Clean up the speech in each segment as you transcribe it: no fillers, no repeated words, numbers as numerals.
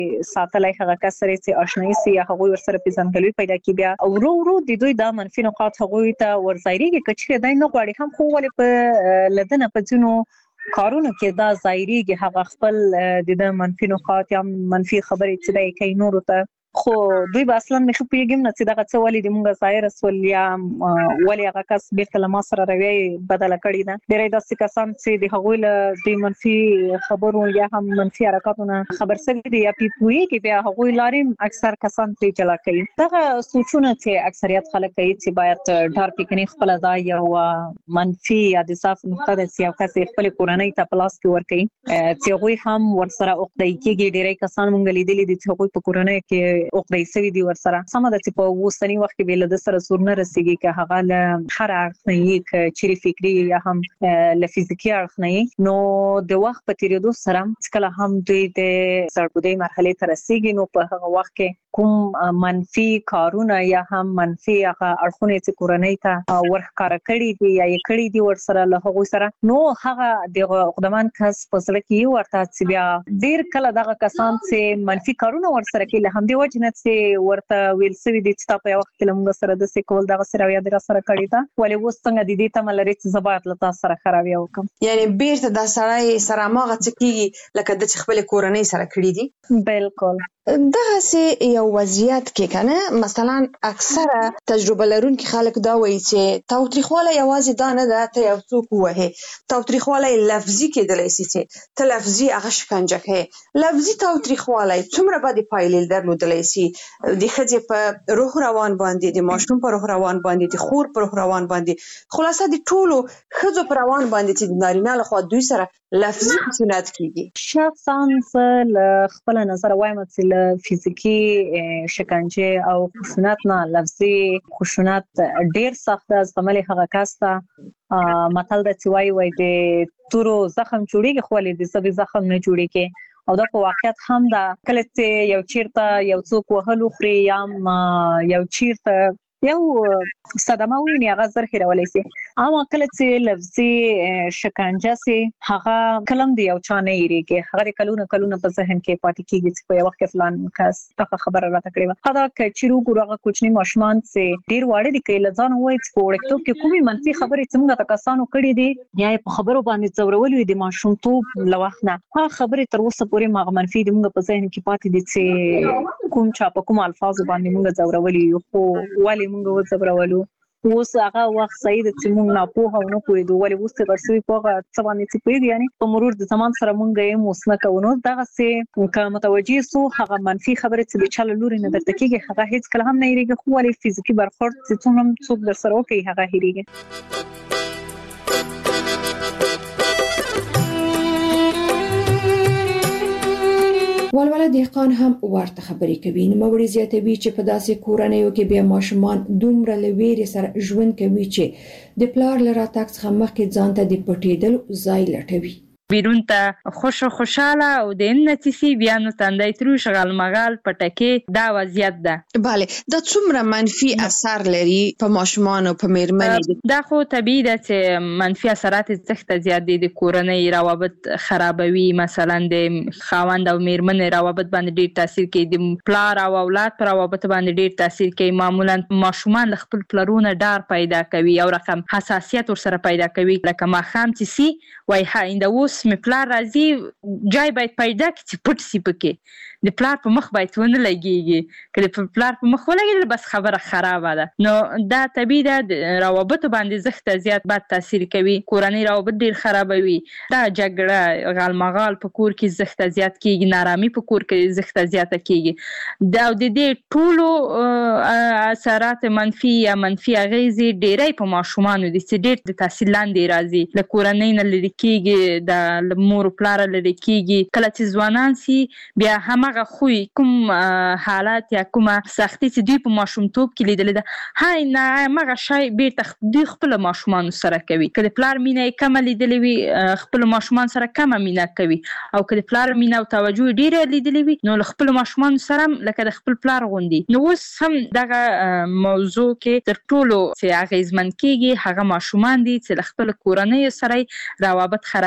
ساتلای هغه کس سره چې آشنایي سي یا هغه ورسره پیژندګلوي پیدا کی بیا ورو د دوی د منفي نقاط هغه ته ورځایږي چې دای نه غواړي هم خو ولې په لدنه په ځینو کارونه کې دا ظاهريږي هغه خپل د منفي نقاط یا منفي خبرې چې دای کوي نور ته خو دوی به اصلا مخ پیګم نه چې دغه څه ولې د مونږه ظاهر رسول یا ولې هغه کس بیرته لما سره روي بدل کړی دا ډېر داسې کسان چې د هغوی له د منفي خبرو یا هم منفي حرکتونو خبر سره دی یا پیپوي کې بیا هغوی لاریم اکثر کسان ته چلا کوي دغه سوچونه چې اکثریت خلک کوي چې باید ډار پکني خپل ځای یا منفي یا د صاف نقطه د سیاست خپل کورنۍ ته پلاس کې ور کوي چې هغوی هم ورسره اوقدای کېږي ډېر کسان مونږ لیدلي دي چې هغوی په کورنۍ کې اوقدای سوي دي ورسره سم د چې په وسنی وخت کې بل د سره سور نه رسیږي که هغه له هر اړخ نه یې چيري فکری یا هم له فزیکی اړخ نه نو د وخت په تیریدو سره کله هم دوی د سرګودي مرحله ته رسیږي نو په هغه وخت کې کوم منفي کارونه یا هم منفي هغه اړخونه چې کورنۍ ته ورخکاره کړی دي یا یې کړی دي ورسره له هغه سره نو هغه د خدمان کس په سره کې ورته چې بیا ډیر کله دغه کسان چې منفي کارونه ورسره کوي له هم دی وجنه چې ورته ویل سوي دي چې په وخت کې موږ سره د سیکول دغه سره یا د سره کړی دا ولې وستنګ د دې تملري چې زبات لتا سره خرابي وکم یعنی بیرته د سره ماغه چې لکه د خپل کورنۍ سره کړی دي بالکل دغه سي یو وضعیت کې کنه مثلا اکثره تجربه لرونکي خلک دا وایي چې تاوتریخواله یوازې دا نه ده ته یو څوک وهه تاوتریخواله لفظي کېدلی شي چې ته لفظي هغه شکنجه کوي لفظي تاوتریخواله څومره باندې پایلې درلودلی شي د ښځې په روح روان باندې د ماشوم په روح روان باندې د خور په روح روان باندې خلاصه د ټولو ښځو په روان باندې چې د نارینه لخوا دوی سره لفظي خشونت کیږي شخصا خپل نظر وایم چې فزیکی شکنجه او خشونت نه لفظي خشونت ډیر سخت از عمل هغه کاسته متل د چوي وای د تورو زخم جوړیږي خو له دې سبي زخم نه جوړیږي او دا په واقعیت هم دا کله چې یو چیرته یو څوک وهلو خري یا یو چیرته یو صدمه ویني هغه زر هیرولای شي اما کله چې لفظي شکنجه سي هغه کلم دی او چا نه یریږي هغه کلونه په ذهن کې پاتې کیږي چې په یو وخت فلان کس هغه خبره راته کړې هغه کچیرو ګورغه کوچنی ماشومان چې ډیر واړه دي کله ځان وایي چې وړکتو کې کومي منفي خبرې څنګه تکاسانو کړې دي یا په خبرو باندې څورولې دي ماشوم ته لوخنه هغه خبرې تر اوسه پورې ما منفي دي موږ په ذهن کې پاتې دي چې کوم چا په کوم الفاظ باندې موږ څورولې خو والی موږ وځبرولو اوس هغه وخت سید چې موږ نه پوهه نه پوهېدو ولې اوس ورسوي په څه باندې چې پوهېږي یعنی په مرور د زمان سره موږ یې موسنه کوو دغه سه که متوجي سو هغه منفي خبرې چې د چل لوري نه درته کېږي هغه هیڅ کله هم نه یریږي خو ولې فزیکی برخورد چې څوک در سره وکړي هغه هریږي ولوله دهقان هم ورته خبرې کوي نو موري زیاتوي چې په داسې کورنیو کې بیا ماشومان دومره لویری سره ژوند کوي چې د پلار لرا تاکس څخه مخکې ځان ته د پټېدل ځای لټوي بیرون ته خوشاله او د نتیسی بیا نو تندای تر شغل مغال پټکي دا وضعیت ده bale دا څومره منفي اثر لري په ماشومان او په میرمنې دا خو طبيعي ده چې منفي اثرات زخته زیات دي د کورنۍ روابط خرابوي مثلا د خاوند او میرمنې روابط باندې ډیر تاثیر کوي د پلار او اولاد پر روابط باندې ډیر تاثیر کوي معمولا ماشومان خپل پلرونه ډار پیدا کوي او رقم حساسیت ورسره پیدا کوي لکه ما خام چې سي وای هاینده اوس می پلار راځي جای باید پیدا کړي چې پټ سی پکې د پلار په مخ باید ونه لګيږي کله په پلار په مخ ولګي بس خبره خرابه ده نو دا طبيعي ده د روابط باندې زخته زیات بد تاثیر کوي کورنۍ روابط ډیر خرابوي دا جګړه غالمغال په کور کې زخته زیات کیږي نارامي په کور کې زخته زیات کیږي دا د دې ټولو اثرات منفي یا منفي اغیزې ډیرې په ماشومانو دي چې ډیر د تحصیل لاندې راځي له کورنۍ نه لري کیږي د مور پلار لري کیږي کله چې ځوانان سي بیا هم هغه خوې کوم حالات یا کوم سختي چې دوی په ماشومتوب کې لیدل ده هاي نه مغه شای بیرته دوی خپل ماشومان سره کوي کله پلار مینه کم لیدلې وي خپل ماشومان سره کم مینه کوي او کله پلار مینه او توجه ډیره لیدلې وي نو خپل ماشومان سره لکه د خپل پلار غوندي نو اوس هم دغه موضوع کې تر ټولو چې اغیزمن کیږي هغه ماشومان دي چې خپل کورنۍ سره روابط خرابيږي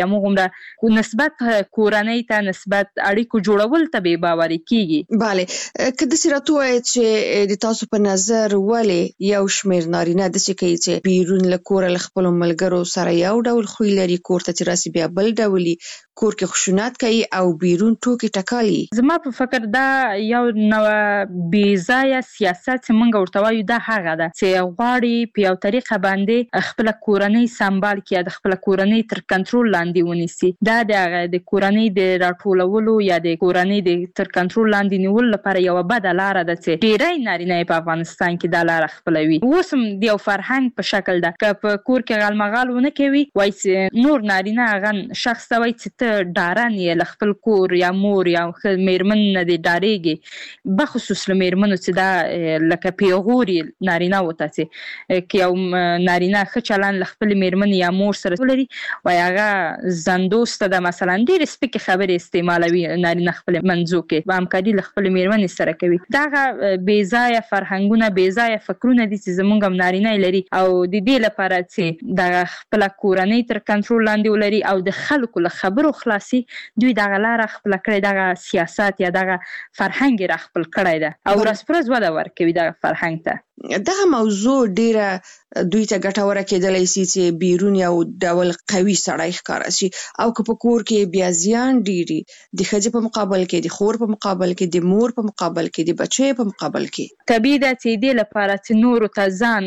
یا موږ نسبت کورنۍ ته نسبت اړیکو جوړول ته به باوري کیږي. bale کله چې راته وایي چې د تاسو په نظر ولې یو شمیر نارینه د څه کوي چې بیرون له کور له خپل ملګرو سره یو ډول خوی لري، کور ته چې راسي بیا بل ډول، کور کې خشونت کوي او بیرون ټوکی ټکالي. زما په فکر دا یو نو بې ځایه سیاست چې موږ ورته وایو دا هغه ده چې غواړي په یو طریقه باندې خپل کورنۍ سمبال کړي، د خپل کورنۍ تر کنټرول لاندې ونیسي. دا د کورنۍ د راټولولو یا د کورنۍ د تر کنټرول لاندې نیولو لپاره یو بد لار ده چې ډېری نارینه په افغانستان کې دا لار خپلوي. اوس هم د یو فرهنګ په شکل ده که په کور کې غالمغال ونه کوي وایي چې نور نارینه هغه شخص ته وایي چې ډارن یې له خپل کور یا مور یا میرمن نه دی ډارېږي، بخصوص له میرمنو چې دا لکه پیغوري نارینه وته چې یو نارینه ښه چلند له خپل میرمن یا مور سره ولري وایي هغه زندوسته ده، مثلا ډېرې سپکې خبرې استعمالوي نارینه خپل منځو کې په همکاري له خپل میرمنې سره کوي. دغه بې ځایه فرهنګونه بې ځایه فکرونه دي چې زموږ هم نارینه لري او د دې لپاره چې د خپل کورنۍ تر کنټرول لاندې ولري او د خلکو له خبرو خلاصي دوی دغه لار خپل کړی، دغه سیاست یا دغه فرهنګ را خپل کړی ده او ورځ وده ورکوي دغه فرهنګ ته. دغه موضوع ډیره دوی ته ګټوره کېدلی شي چې بیرون یو ډول قوي سړی ښکاره شي او که په کور کې بیا زیان ډیري د ښځې په مقابل کې، د خور په مقابل کې، د مور په مقابل کې، د بچیو په مقابل کې. طبیعي ده چې دې لپاره چې نورو ته ځان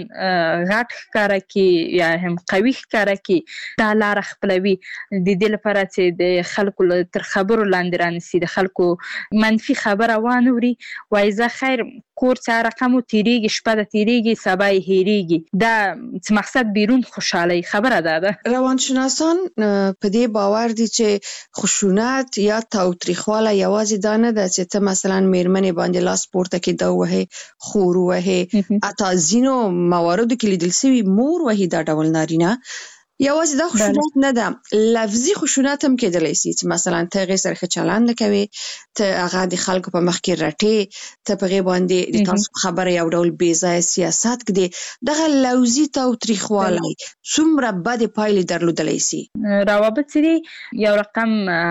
غټ ښکاره کړي یا هم قوي ښکاره کړي دا لار خپلوي. د دې لپاره چې د خلکو تر خبرو لاندې رانیسي، د خلکو منفي خبره وانوري، وایي زه خیر کور چې رقمو تیریږي شپه د تیریږي سبا یې هیریږي. دا چې مقصد بیرون خوشحالي خبره ده. روانشناسان په دې باور دي چې خشونت یا تاوتریخواله یوازې دا نه ده چې ته مثلا میرمنې باندې لاس پورته کې دا وهې، خور وهې، اته ځینو مواردو کې لیدل شوي مور وهي دا ډول نارینه. یوازې دا خشونت نه ده، لفظي خشونت هم کېدلی شي چې مثلا ته هغې سره ښه چلند نه کوې، ته هغه د خلکو په مخ کې رټې، ته په هغې باندې د تاسو خبره یو ډول بې ځایه سیاست کړي. دغه لفظي تاوتریخوالی څومره بدې پایلې درلودلی شي. روابط چې دي یو رقم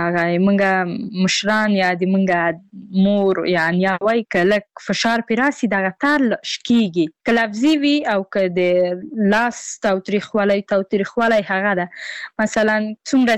موږ مشران یا د موږ مور یا نیاوی که لږ فشار پرې راسي دغه تار شکېږي، که لفظي وي او که د لاس تاوتریخوالی هغه ده. مثلا څومره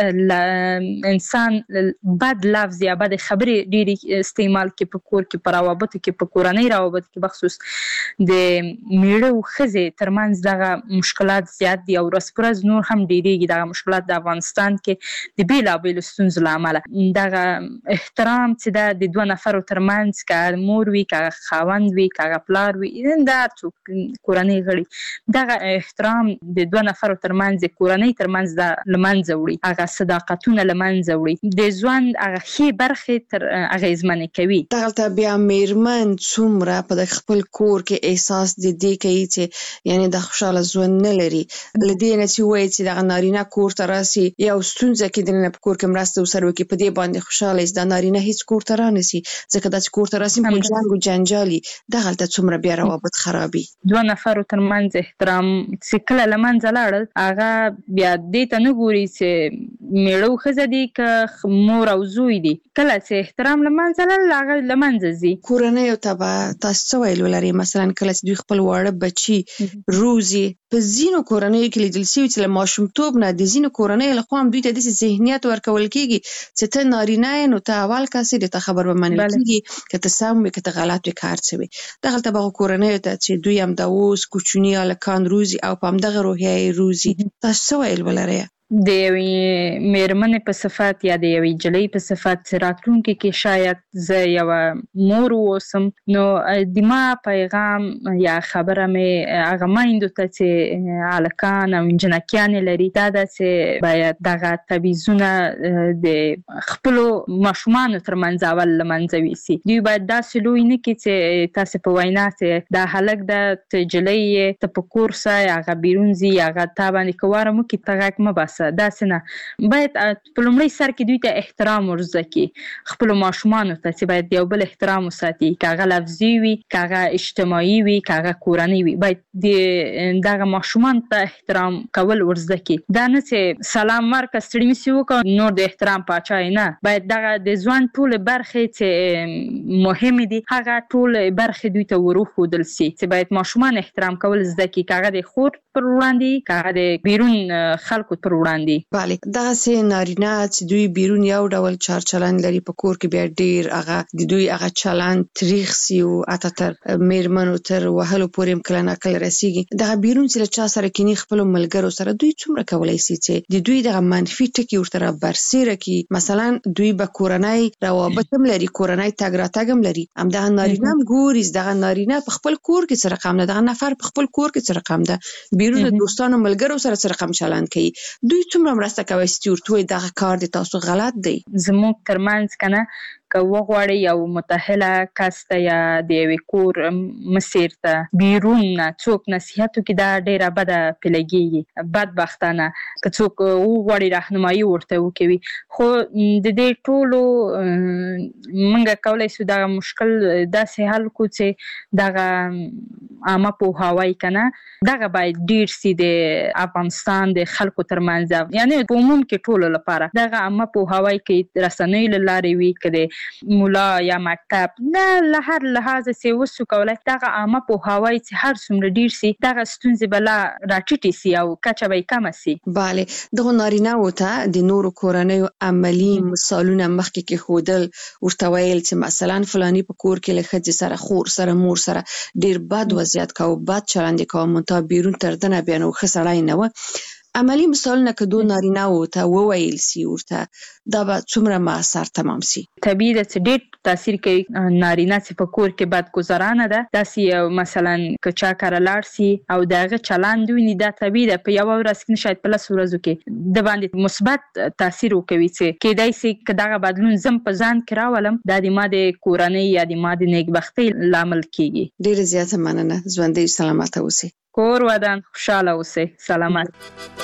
چې انسان بد لفظ یا بد خبرې ډېرې استعمال کې په کور کې په روابطو کې په کورنۍ روابطو کې بخصوص د میړه او ښځې ترمنځ دغه مشکلات زیات دي او ورځ په ورځ نور هم ډېرېږي. دغه مشکلات د افغانستان کې د بیلابیلو ستونزو له امله دغه احترام چې ده د دوه نفرو ترمنځ که مور وي که خاوند وي که پلار وي د هر څوک کورنۍ غړي دغه احترام د دوه نفرو ترمنځ کورنۍ ترمنځ د لمنځه وړي، هغه صداقتونه لمنځه وړي، د ژوند هغه ښې برخې تر اغېزمنې کوي. دغلته بیا میرمن څومره په خپل کور کې احساس د دې کوي چې یعنی د خوشاله ژوند نه لري، له دې نه چې وایي چې دغه نارینه کور ته راسي یو ستونزه کې دننه په کور کې مرسته ورسره وکړي، په دې باندې خوشاله شي. دا نارینه هیڅ کور ته رانسي ځکه دا چې کور ته راسي په جنګ او جنجالي دغلته څومره بیا روابط خرابي. دوه نفرو ترمنځ احترام چې کله لمنځه لاړل هغه بیا دې ته نه ګوري چې میړه او ښځه دي که مور او زوی دي، کله چې احترام لمنځه لاړل هغه لمنځه ځي. کورنیو ته به تاسو څه ویل ولرئ؟ مثلا کله چې دوی خپل واړه بچي روزي، په ځینو کورنیو کې لیدل شوي چې له ماشومتوب نه د ځینو کورنیو له خوا هم دوی ته داسې ذهنیت ورکول کېږي چې ته نارینه یې نو ته اول کس یې، د ته خبر به منل کېږي که ته سم وي که ته غلط وي که هر څه وي. دغلته به هغو کورنیو ته چې دوی هم د اوس کوچني هلکان روزي او په همدغه روحیه یې روزي، تاسو څه ویل ولرئ؟ د یوې میرمنې په صفت یا د یوې نجلۍ په صفت راتلونکي کې شاید زه یوه مور واوسم نو د ما پیغام یا خبره مې هغه میندو ته چې هلکان او نجونکیانې لري دا ده چې باید دغه تبعیضونه د خپلو ماشومانو ترمنځ اول له منځه یوسي. دوی باید داسې لوی نه کړي چې تاسې په وینا چې دا هلک ده ته نجلۍ یې ته په کور ځه هغه بیرون ځي هغه تا باندې که واره مو کړي ته غږ مه باسه باسه داسې نه باید په لومړي سر کې دوی ته احترام ورزده کړي خپلو ماشومانو ته چې باید یو بل احترام وساتي که هغه لفظي وي که هغه اجتماعي وي که هغه کورنۍ وي باید دغه ماشومان ته احترام کول ورزده کړي دا نه چې سلام ورکړه ستړي مې وکړه نور د احترام پاچا نه باید دغه د ژوند ټولې برخې چې مهمې دي هغه ټولې برخې دوی ته وروښودل سي چې باید ماشومان احترام کول زده کړي که هغه د خور پر وړاندې که هغه د بیرون خلکو پر وړاندې بله دغسې نارینه چې دوی بیرون یو ډول چار چلند لري په کور کې بیا ډیر هغه د دوی هغه چلند تریخ سي او حتی تر میرمنو تر وهلو پورې کله ناکله رسیږي دغه بیرون چې له چا سره کینی خپلو ملګرو سره دوی څومره کولی سي چې د دوی دغه منفي ټکي ورته رابرسېره کړي مثلا دوی به کورنۍ روابط هم لري کورنۍ تګ راتګ هم لري همدغه نارینه هم ګوري دغه نارینه په خپل کور کې څه رقم ده دغه نفر په خپل کور کې څه رقم ده بیرون د دوستانو ملګرو سره څه رقم چلند کوي دوی څومره مرسته کوي چې ورته وایي دغه کار د تاسو غلط دی زموږ ترمنځ کنه که وغواړي یو متأهله کس ته یا د یوې کور مسیر ته بیرون نه څوک نصیحت وکړي دا ډېره بده پې لګېږي بدبختانه که څوک وغواړي راهنمایي ورته وکوي خو د دې ټولو موږ کولی شو دغه مشکل داسې حل کړو چې دغه عامه پوهاوی که نه دغه باید ډېر سي د افغانستان د خلکو ترمنځ یعنې په عموم کې ټولو لپاره دغه عامه پوهاوی کې رسنیو له لارې وي که د مولا یا مکتب نه له هر لحاظ چې وسو کولای دغه عامه پوهاوی چې هر څومره ډیر سي دغه ستونزې بلا راټیټي سي او کچه به کم سي bale دغه نارینه وته د نورو کورنیو عملی مثالونه مخکې کې خودل ورته ویل چې مثلا فلانی په کور کې له ښځې سره خور سره مور سره ډیر بد وضعیت کاوه بد چلند کاوه مونږ بیرون تر دنه بیا نو ښه سړی نه و عملی مثالونه که دو نارینه وته وویل سي ورته دا به څومره مؤثر تمام سي طبیعي ده چې ډېر تاثیر کوي نارینه چې په کور کې بدګذرانه ده داسې مثلا که چا کره لاړ سي او د هغه چلند ویني دا طبیعي ده په یوه ورځ کې شاید په 10 ورځو کې د باندې مثبت تاثیر وکوي چې کېدای سي که دغه بدلون زم په ځان کې راولم دا د ما د کورنۍ یا د ما د نیکبختۍ لامل کیږي ډېره زیاته مننه ژوندۍ سلامته اوسئ کور ودان خوشحاله اوسئ سلامت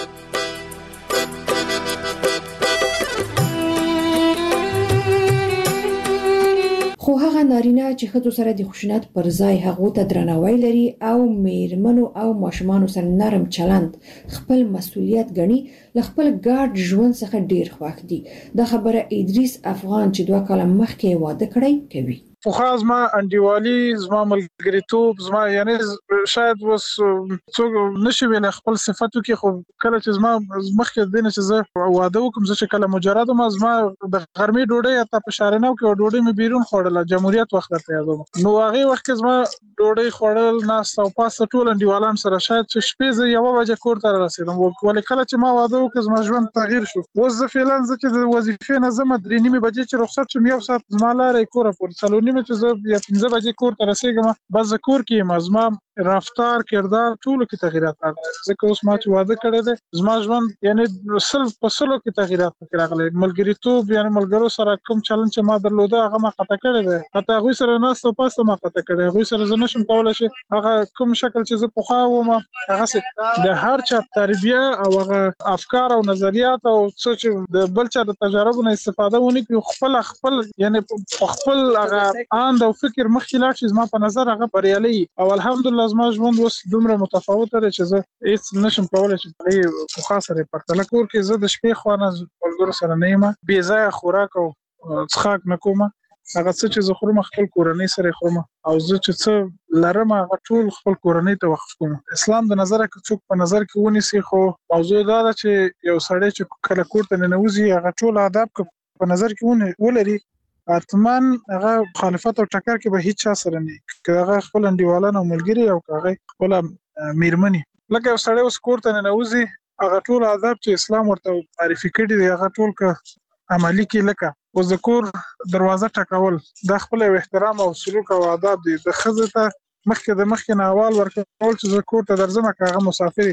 خو هغه نارینه چې ښځو سره د خشونت پر ځای هغو ته درناوی لري او میرمنو او ماشومانو سره نرم چلند خپل مسؤلیت ګڼي له خپل ګډ ژوند څخه ډیر خوښ دي دا خبره ادریس افغان چې 2 کاله مخکې واده کړی کوي خو خاص ما انډیوالي زما ملګریتوب زما یعنی شاید وس څوک نشي ویل خپل صفاتو کې خو کله چې زما مخکې دینه چې زه واده وکم زه چې کله مجرد ما زما د غرمې ډوډۍ ته په شارناو کې ډوډۍ مې بیرون خوړله جمهوریت وخت ته یادوم نو هغه وخت کې زما ډوډۍ خوړل ناس او پاس ټول انډیوالان سره شاید چې شپې زه یو بجې کور ته رسیدم ولې کله چې ما واده وکم زما ژوند تغییر شو اوس زه فعلا زه چې د وظیفې نه زما 3:30 بجې چې رخصت شم یو ساعت زما لارې کور پورې نیمه چې زه یا 15 بجې کور ته رسیږم بس کور کې مزما رفتار کردار ټول کې تغیرات راغلي ځکه اوس ما چې واده کړی دی زما ژوند یعنی سلف په سلو کې تغیرات راغلي ملګریتوب یعنی ملګرو سره کوم چلند چې ما درلوده هغه ما قطع کړی دی حتی هغه سره نه ستاسو ما قطع کړی هغه سره زه نشم کولای شي هغه کوم شکل چې زه په خوا وم هغه د هر چا تربیه او هغه افکار او نظریات او څه چې د بل چا د تجربو نه استفاده ونی کوي خپل یعنی خپل هغه اند او فکر مخکې لاړ شي زما په نظر هغه بریالي او الحمدلله زما ژوند اوس دومره متفاوت دی چې زه هیڅ نشم کولای چې په خاصه پرتله کور کې زه د شپې خوانه ملګرو سره نه یم بې ځایه خوراک او څښاک نه کوم هغه څه چې زه خورم خپل کورنۍ سره خورم او زه چې څه لرم هغه ټول خپل کورنۍ ته وقف کوم اسلام د نظر کې څوک په نظر کې ونیسي خو موضوع دا ده چې یو سړی چې کله کور ته ننوځي هغه ټول آداب په نظر کې ولري اتمن هغه مخالفت او ټکر کې به هیڅ چا سره نه کې هغه خپل انډیوالان او ملګری او هغه خپل میرمنی لکه سړی اوس کور ته ننوځي هغه ټول آداب چې اسلام ورته معرفي کړی دی هغه ټول که عملی کې لکه اوس د کور دروازه ټکول د خپل احترام او سلوک او آداب دي د ښځې ته مخکې نه اول ورکول چې زه کور ته درځم که هغه مسافر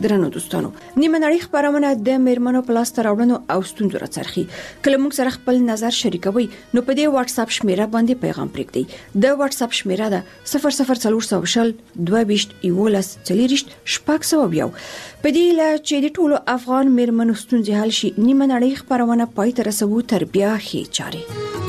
درنو دوستانو، نیمه نړۍ خبرونه د میرمنو په لاس راوړنو او ستونزو راڅرخي. کله موږ سره خپل نظر شریکوي نو په دې واتس اپ شمیره باندې پیغام پرېږدئ. د واتس اپ شمیره ده 00400 22 11 40 شپږ. په دې لا چې د ټولو افغان میرمنو ستونزې حل شي، نیمه نړۍ خبرونه پای ته رسوو تر بیا ښې چارې.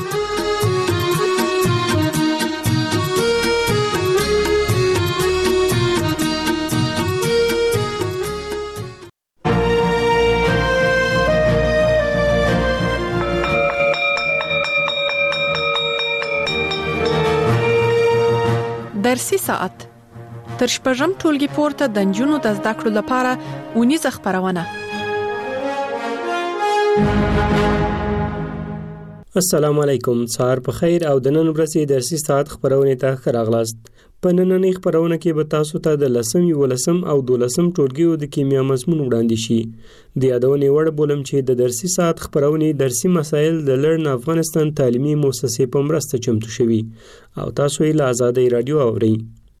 درسي ساعت تر شپږم ټولګي پورته د نجونو د زده کړو لپاره ونیزه خبرونه. السلام علیکم، سهار په خیر او د نن ورځې درسي ساعت خبرونه ته ښه راغلاست. په نننۍ خبرونه کې به تاسو ته د 10 او 12 ټولګیو د کیمیا مضمون وړاندې شي. د یادونې وړ بولم چې د درسي ساعت خبرونه درسي مسایل د لرن افغانستان تعلیمي مؤسسې په مرسته چمتو شوي او تاسو یې له آزادۍ رادیو اورئ.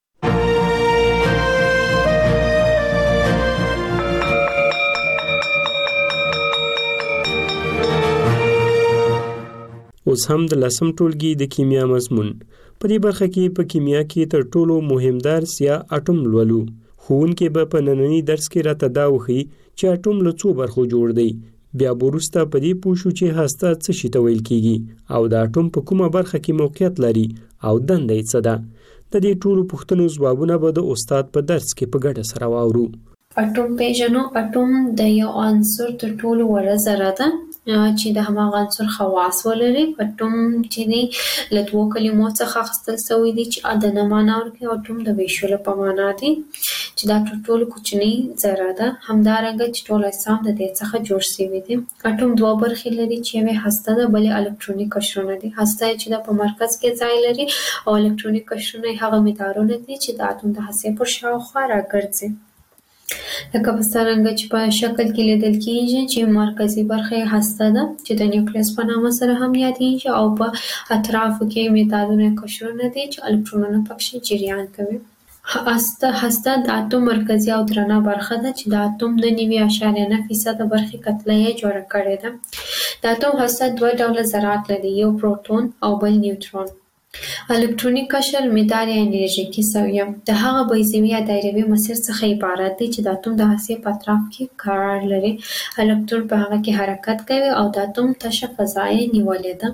اوس هم د 10 ټولګي د کیمیا مضمون. په دې برخه کې په کیمیا کې تر ټولو مهم درس یا اټوم لولو. ښوونکی به په نننۍ درس کې راته دا وښيي چې اټوم له څو برخو جوړ دی. بیا وروسته په دې پوه شو چې هسته څه شي ته ویل کېږي او د اټوم په کومه برخه کې موقعیت لري او دنده یې څه ده. د دې ټولو پوښتنو ځوابونه به د استاد په درس کې په ګډه سره واورو. اټوم پیژنو. اټوم د یو عنصر تر ټولو وړه ذره ده چې د هماغه عنصر خواص ولري. اټوم چې دی له دوو کلمو څخه اخیستل شوی دی چې د معنا ورکوي. اټوم د ویشلو په معنا دی چې دا تر ټولو کوچنۍ ذره ده. همدارنګه چې ټول اجسام د دې څخه جوړ شوي دي. اټوم دوه برخې لري چې یوه هسته ده، بلې الکترونیک قشرونه دي. هسته چې د په مرکز کې ځای لري او الکترونیک قشرونه هغه مدارونه دي چې د اټوم د هستې پر شاوخوا راګرځي. لکه په څرنګه چې په شکل کې لیدل کېږي چې مرکزي برخه هسته ده چې د نیوکلیس په نامه سره هم یادېږي او په اطرافو کې مدارونه قشرونه دي چې الکترونونه پکې جریان کوي. هسته د اټوم مرکزي او درنه برخه ده چې د اټوم د 9.9% برخې کتله یې جوړه کړې ده. د اټوم هسته دوه ډوله ذرات لري، یو پروتون او بل نیوټرون. الکترونیک قشر مدار یا انرژیکي سویه د هغه بیضوي یا دایروي مسیر څخه عبارت دی چې د اټوم د هستې په اطراف کې قرار لري. الکترون په هغه کې حرکت کوي او د اټوم تشه فضا یې نیولې ده.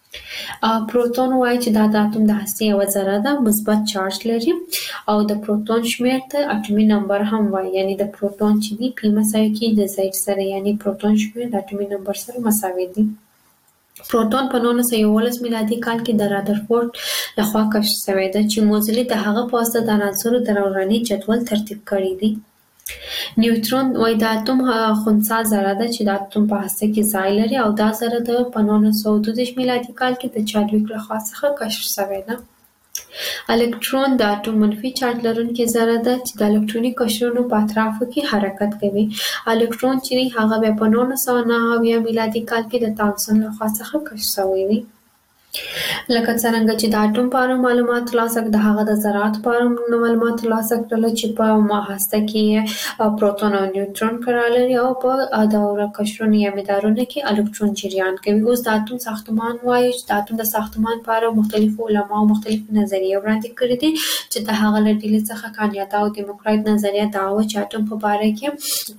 پروتون وایي چې دا د اټوم د هستې یوه ذره ده، مثبت چارج لري او د پروتون شمیر ته اټومي نمبر هم وایي. یعنی د پروتون چې دی پی مساوي کېږي د زید سره، یعنی پروتون شمیر د اټومي نمبر سره مساوي دی. پروتون په 1911 میلادي کال کې د رادرفورد لخوا کشف شوی دی چې موزلي د هغه په واسطه د عناصرو د روراني جدول ترتیب کړی دی. نیوټرون وایي د اټوم خنثی ذره ده چې د اټوم په هسته کې ځای لري او دا ذره د 1922 میلادي کال کې د چادویک لخوا څخه کشف شوی ده. الکترون د اټوم منفي چارج لرونکې ذره ده چې د الکترونیک قشرونو په اطرافو کې حرکت کوي. الکترون چې هغه بیا په 1909 میلادي کال کې د تامسون لخوا څخه کشف شوی دی. لکه څرنګه چې د اټوم په اړه معلومات ترلاسه کړل، د هغه د ذراتو په اړه معلومات ترلاسه کړل چې په هسته کې پروتون او نیوټرون قرار لري او په دوره قشرونو یا مدارونو کې الکترون جریان کوي. اوس د اټوم ساختمان وایي چې د اټوم د ساختمان په اړه مختلفو علماو مختلف نظریې وړاندې کړي دي چې د هغه له ډلې څخه کانیاتا او دیموکرایت نظریه دا وه چې اټوم په باره کې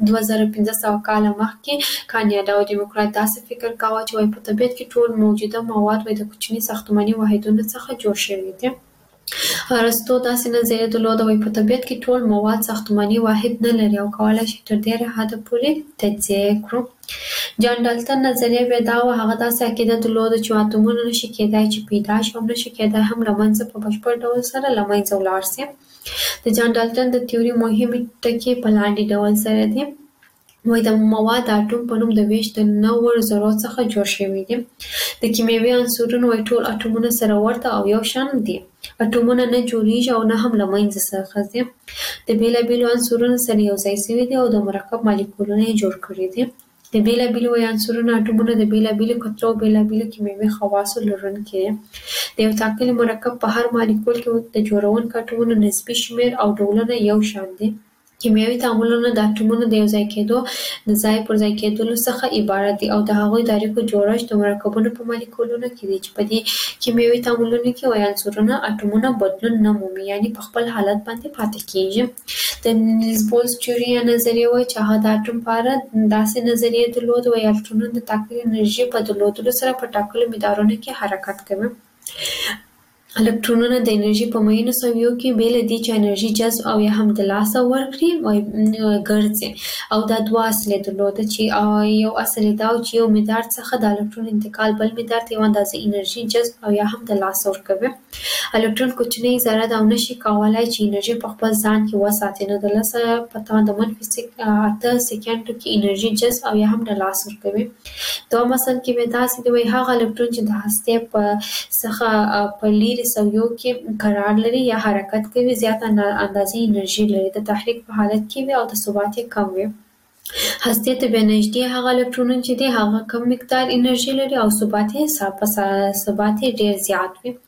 2500 کاله مخکې کانیاتا او دیموکرایت داسې فکر کاوه چې وایي په طبیعت کې ټول موجوده مواد وایي د کوچني ساختماني واحدونو څخه جوړ شوي دي. ارسطو داسې نظریه درلوده وایي په طبیعت کې ټول مواد ساختماني واحد نه لري او کولی شي تر ډېره حده پورې تجزیه یې کړو. جان ډالټن نظریه بیا دا وه، هغه داسې عقیده درلوده چې اتومونه نشي کېدای چې پیدا شي او نشي کېدای هم له منځه په بشپړ ډول سره له منځه ولاړ شي. د جان ډالټن د تیوري مهمې ټکي په لاندې ډول سره دي. وایي د مواد د اټوم په نوم د ویش د 9 ذرو څخه جوړ شوي دي. د کیمیاوي عنصرونو وایي ټول اټومونه سره ورته او یو شان دي. اټومونه نه جوړیږي او نه هم له منځه څخه ځي. د بېلابېلو عنصرونو سره یو ځای شوي دي او د مرکب مالیکولونه یې جوړ کړي دي. د بېلابېلو عنصرونو اټومونه د بېلابېلو کتلو او بېلابېلو کیمیاوي خواصو لرونکي دي. د یو ټاکلي مرکب په هر مالیکول کې د جوړونکو اټومونو نسبي شمیر او ډولونه یو شان دي. کیمیاوي تعاملونه د اټومونو د یو ځای کېدو د ځای پر ځای کېدلو څخه عبارت دي او د هغوی د اړیکو جوړښت د مرکبونو په مالیکولونو کې دی چې په دې کیمیاوي تعاملونو کې وایي عنصرونه اټومونه بدلون نه مومي یعنی په خپل حالت باندې پاتې کیږي د نیلز بولز تیوري نظریه وایي چې هغه د اټوم په اړه داسې نظریه درلود وایي الکترونونه د ټاکلې انرژي په درلودلو سره په ټاکلو مدارونو کې حرکت کوي الکترونونه د انرژي په معینو سویو کې بیل دي چې انرژي جذب او یا هم د لاسه ورکړي او ګرځي او دا دوه اصلي درلوده چې یو اصل دا چې یو مدار څخه د الکترون انتقال بل مدار ته یو اندازه انرژي جذب او یا هم د لاسه ورکوي الکترون کوچنی ذره دا نشي کولای چې انرژي په خپل ځان کې وساتي نو د لاسه په توګه د منفي 8 سکند کې انرژي جذب او یا هم د لاسه ورکوي دا مثلا کې به داسې دی هغه الکترون چې د هسته په څخه په لیر سویو کې قرار لري یا حرکت کوي زیات اندازې انرژي لري د تحریک په حالت کې وي او د ثبات یې کم وي هسته ته به نږدې هغه الکترونونه چې دی هغه کم مقدار انرژي لري او ثبات یې ډیر زیات وي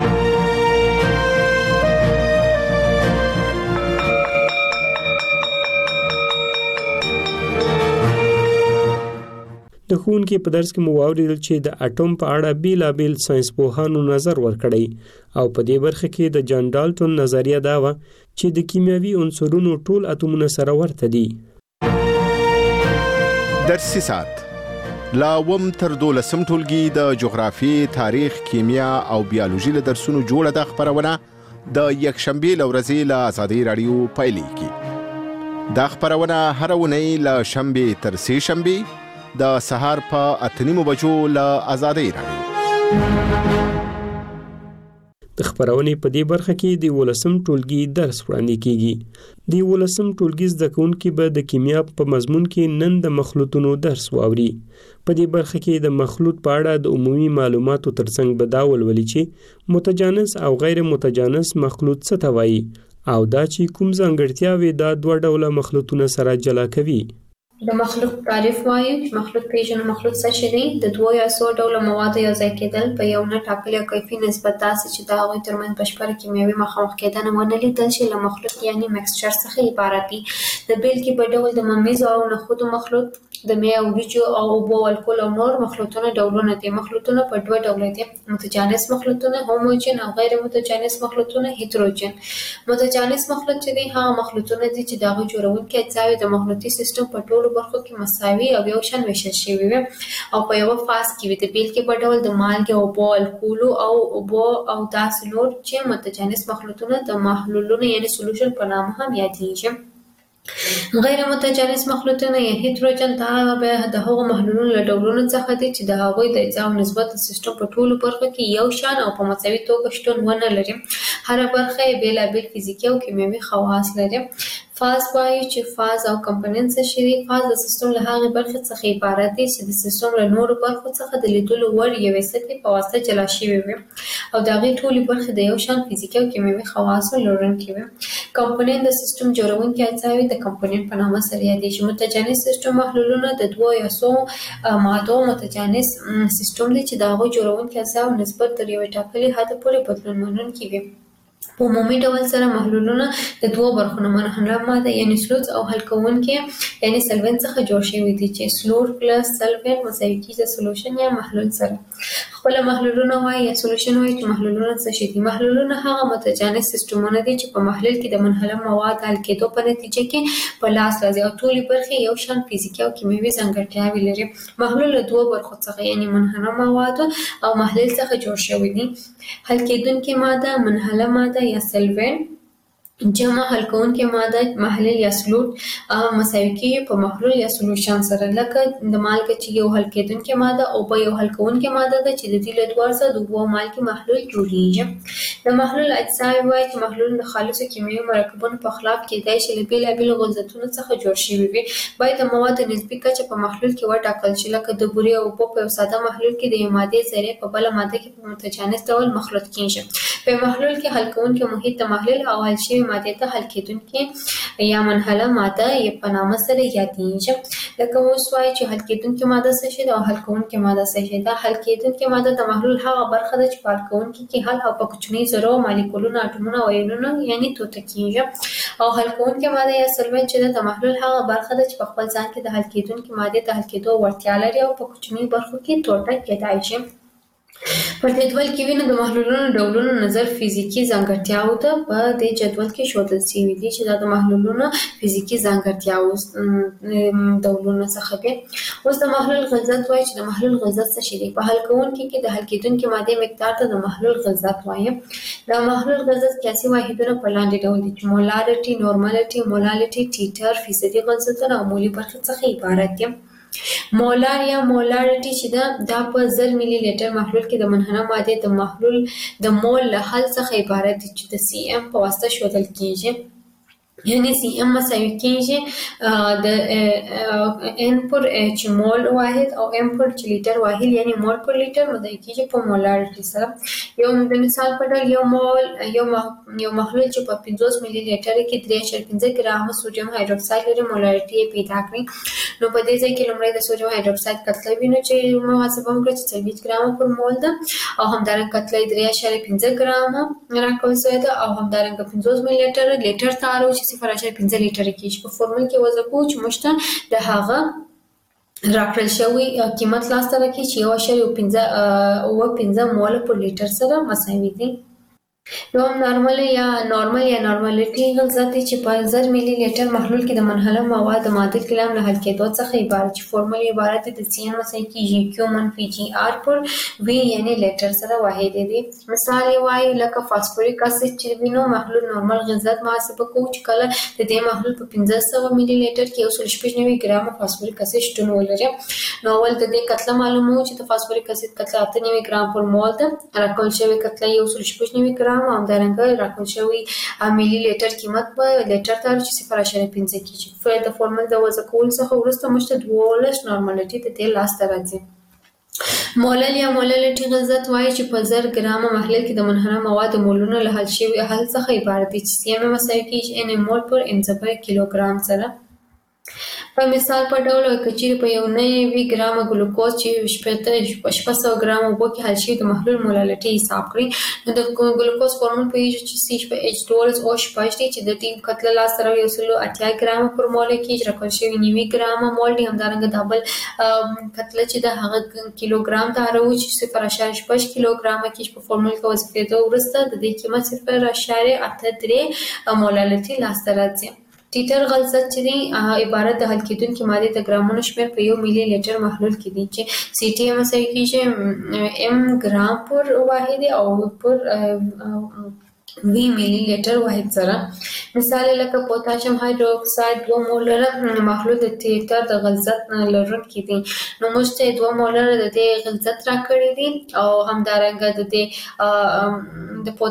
د ښوونکي په درس کې مو واورېدل چې د اټوم په اړه بیلابیل ساينس پوهانو نظر ورکړی او په دې برخه کې د جان ډالټون نظریه دا و چې د کیمیاوي عنصرونو ټول اتومونه سره ورته دي درسي ساعت لا وم تر 12 ټولګي د جغرافي تاریخ کیمیا او بیولوژي له درسونو جوړه د خبرونه د یکشنبه لورځي له آزادي رادیو پایلیږي دا خبرونه هر ونی له شنبه تر سه شنبه د سهار په 8:30 بجو له آزادۍ راډیو د خبرونې په دې برخه کې د 12م ټولګي درس وړاندې کیږي د 12م ټولګي زده کوونکي به د کیمیا په مضمون کې نن د مخلوطونو درس واوري په دې برخه کې د مخلوط په اړه د عمومي معلوماتو ترڅنګ به دا ولولي چې متجانس او غیر متجانس مخلوط څه ته وایي او دا چې کوم ځانګړتیاوې دا دوه ډوله مخلوطونه سره جلا کوي د مخلوط تعریف وایي چې مخلوط پیژنو مخلوط څه شی دی د دوه یا څو ډوله موادو یو ځای کېدل په یو نه ټاکلي کیفي نسبت داسې چې د هغوی ترمنځ بشپړه کیمیاوي مخامخ کېدنه ونه لیدل شي له مخلوط یعنی مکسچر څخه عبارت دي د بیلګې په ډول د ممیزو او نخودو مخلوط د می او وریجو او اوبو الکول او نور مخلوطونه ډولونه دي مخلوطونه په دوه ډوله دي متجانس مخلوطونه هوموجن او غیر متجانس مخلوطونه هیتروجن متجانس مخلوط چې دي هغه مخلوطونه دي چې دغه جوړونکي اجزاوې د مخلوطي سیستم په ټولو برخو کې مساوي او یو شان ویشل شوي وي او په یو فاز کې وي د بیلګې په ډول د مالګې اوبو الکول او اوبو او داسې نور چې متجانس مخلوطونه د محلولونو یعنی سولوشن په نامه هم یادېږي غیر متجانس مخلوطونه یا هیتروجن دا به د هغو محلولونو له ډولونو څخه دي چې د هغوی د اجزاو نسبت د سیستم په ټولو برخو کې یو شان او په مساوي توګه شتون ونه لري هر برخه یې بېلابېل فزیکي او کیمیاوي خواص لري فاز وایي چې فاز او کمپوننټ څه شي دي فاز د سیستم له هغې برخې څخه عبارت دی چې د سیستم له نورو برخو څخه د لیدلو وړ یوې سطحې په واسطه جلا شوي وي او د هغې ټولې برخې د یو شان فزیکي او کیمیاوي خواصو لرونکي وي کمپوننټ د سیستم جوړونکي اجزاوې د کمپوننټ په نامه سره یادېږي متجانس سیستم محلولونه د دوه یا څو مادو متجانس سیستم دی چې د هغوی جوړونکي اجزاو نسبت تر یوې ټاکلې حده پورې بدلون منونکي وي په عمومي ډول سره محلولونه د دوه برخو نه منحله ماده یعنی سلوټ او حل کوونکي یعنی سلوینټ څخه جوړ شوي دي چې سلوټ پلس سلوینټ مساوي کیږي سولوشن یا محلول سره خپل محلولونه وایي یا سولوشن وایي چې محلولونه څه شي دي محلولونه هغه متجانس سیستمونه دي چې په محلول کې د منحله مواد حل کېدو په نتیجه کې په لاس راځي او ټولې برخې یو شان فزیکي او کیمیاوي ځانګړتیاوې لري محلول له دوه برخو څخه یعنی منحله مواد او محلول څخه جوړ شوی دي حل کېدونکې ماده منحله ماده یا سلوینټ جمع حل کوونکې ماده محلول یا سلوټ مساوي کیږي په محلول یا سولوشن سره لکه د مالګې چې یو حل کېدونکې ماده او په یو حل کوونکې ماده ده چې د دې له دوه څخه د اوبو مالګې محلول جوړیږي د محلول اجزاوې وایي چې محلول د خالصو کیمیاوي مرکبونو په خلاف کېدای شي له بېلابېلو غلظتونو څخه جوړ شوي وي باید د موادو نسبي کچه په محلول کې وټاکل شي لکه د بورې او اوبو په یو ساده محلول کې د یو مادې ذرې په بله ماده کې په متجانس ډول مخلوط کېږي په محلول کې حل کوونکي محیط د محلول او حل شوي مادې ته حل کېدونکې یا منحله ماده یې په نامه سره یادېږي لکه اوس وایي چې حل کېدونکې ماده څه شی ده او حل کوونکې ماده څه شی ده حل کېدونکې ماده د محلول هغه برخه ده چې په حل کوونکي کې حل او په کوچنۍ ذرو مالیکولونو اټومونو او ایونونو یعنی ټوټه کېږي او حل کوونکې ماده یا سولوینټ چې د محلول هغه برخه ده چې په خپل ځان کې د حل کېدونکې ماده د حل کېدو وړتیا لري او په کوچنیو برخو کې ټوټه کېدای شي. په دې جدول کې وینو د محلولونو ډولونو نظر فزیکی ځانګړتیاو ته په دې جدول کې ښودل شوي دي چې دا د محلولونو فزیکی ځانګړتیاو ډولونو څخه دي. اوس د محلول غلظت وایي چې د محلول غلظت څه شی دی. په حل کوونکي کې د حل کېدونکې مادې مقدار ته د محلول غلظت وایي. د محلول غلظت قیاسي واحدونه په لاندې ډول دي چې مولارټي، نورمالټي، مولالټي، ټیټر، فیصدي غلظتونه او مولي برخې څخه عبارت دي. مولار یا مولارټي چې دا په 1000 ملي لیټر محلول کې د منحنه مادې د محلول د مول له حل څخه عبارت دي چې د سی ام په واسطه ښودل کیږي. یعنی سی ام مساوي کیږي د ان پر چې مول واحد او ام پر چې لیټر واحد یعنی مول پر لیټر مضاعف کیږي په مولارټي سره. یو د مثال په ډول یو مول یو محلول چې په 50 ملي لیټر کې 3.5 ګرام سوډیم هایدروکساید لري مولارټي پیدا کړي. نو په دې ځای کې لومړی د سوډیم هایدروکساید کتله وینو چې محاسبه وکړو چې 40 ګرام پر مول ده او همدارنګه کتله 3.5 ګرام راکول شوې ده او همدارنګه 50 ملي لیټر تارو چې 0.5 لیټر کې په فورمول کې وضع کوو چې مشته د هغه راکړل شوی قیمت لاسته راکړي چې 1.15 مول پر لیټر سره مساوي دي. یو نارمل یا نارمالټي غلظت دی چې په 1000 ملي لیټر محلول کې د منحله مواد د معادل کلام له حل کېدو څخه عبارت چې فورمول عبارت دی د سی ان مساوي کیږي کیو منفي جی آر پر وی یعنی لیټر سره واحد دی. مثال یې وایي لکه فاسفوریک اسید چې وینو محلول نورمال غلظت محاسبه کوو چې کله د دې محلول په 1500 ملي لیټر کې 196 ګرام فاسفوریک اسید شتون ولري. نو ول د دې کتله معلومو چې د فاسفوریک اسید کتله 98 ګرام پر مول ده راکول شوی کتله 196 ګرام همدارنګه راکول شوی ملي لیټر قیمت په لیټر تر چې 0.5 کیږي. د فورمول د وضع کول څخه وروسته مشته 12 نورمالټي د دې لاسته راځي. مولل یا مولالټي غلظت وایي چې په 1000 ګرام محلول کې د منحنه مواد مولونه له حل شوي حل څخه عبارت دي چې سی ام مساوي کیږي ان مول پر ام ضرب کیلوګرام سره. په مثال په ډول کچیر په یو 9 ګرام ګلوکوز چې 600 ګرام اوبو کې حل شوی د محلول مولالټي حساب کړئ نو د ګلوکوز فورمول په یوه چې سی په ایچ ډول او شپږ دي چې د ټیم کتله لاس سره یو سلو 80 ګرام پر مول کې راکول شوی 9 ګرام مول دی همدارنګه دبل کتله چې د هغه کیلوګرام ته راو چې 0.5 کیلوګرام کې په فورمول کې وظیفه ده ورسته د دې قیمت 0.83 مولالټي لاس راځي. ټیټر غلظت چې دی عبارت د حل کېدونکې مادې د ګرامونو شمېر په 1 ملي لیټر محلول کې دي چې سی ټي مساوي کیږي ام ګرام پر واحد او پر 20 ملي لیټر واحد سره. مثال لکه پوتاشیم هایدروکساید 2 مولر محلول د ټیټر د غلظت لرونکي دي. نو موږ ته 2 مولر د دې غلظت راکړي دي او همدارنګه د دې د